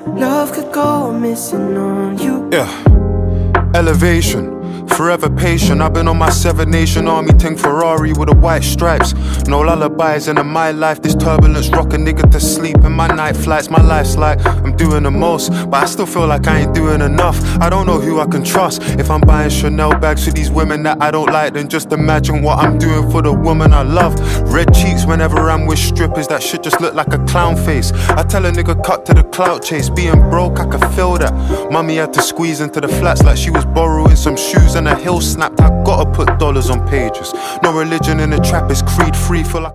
Love could go missing on you. Yeah, elevation. Forever patient, I've been on my 7 Nation Army tank Ferrari with the white stripes. No lullabies, and in my life this turbulence rock a nigga to sleep. In my night flights, my life's like I'm doing the most, but I still feel like I ain't doing enough. I don't know who I can trust. If I'm buying Chanel bags for these women that I don't like, then just imagine what I'm doing for the woman I love. Red cheeks whenever I'm with strippers, that shit just look like a clown face. I tell a nigga cut to the clout chase. Being broke, I could feel that. Mummy had to squeeze into the flats like she was borrowing some shoes and a hill snapped. I gotta put dollars on pages. No religion in the trap, is creed free. Feel like